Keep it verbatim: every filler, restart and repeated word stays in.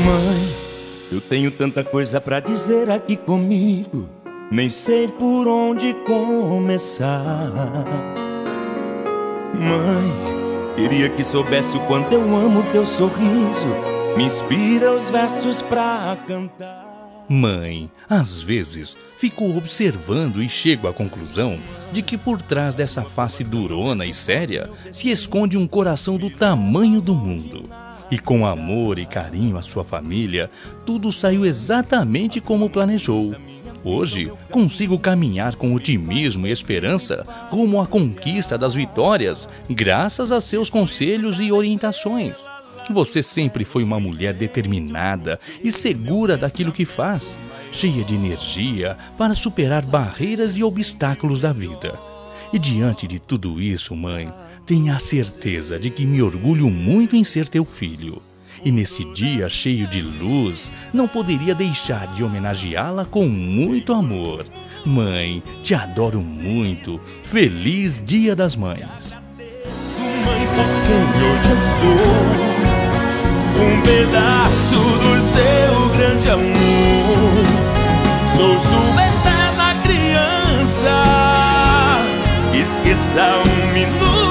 Mãe, eu tenho tanta coisa pra dizer aqui comigo, nem sei por onde começar. Mãe, queria que soubesse o quanto eu amo teu sorriso, me inspira os versos pra cantar. Mãe, às vezes, fico observando e chego à conclusão de que por trás dessa face durona e séria se esconde um coração do tamanho do mundo. E com amor e carinho à sua família, tudo saiu exatamente como planejou. Hoje, consigo caminhar com otimismo e esperança rumo à conquista das vitórias, graças a seus conselhos e orientações. Você sempre foi uma mulher determinada e segura daquilo que faz, cheia de energia para superar barreiras e obstáculos da vida. E diante de tudo isso, mãe, tenha a certeza de que me orgulho muito em ser teu filho. E nesse dia cheio de luz, não poderia deixar de homenageá-la com muito amor. Mãe, te adoro muito. Feliz Dia das Mães. Mãe, por quem hoje eu sou, um pedaço do seu grande amor. Sou sua eterna criança, esqueça um minuto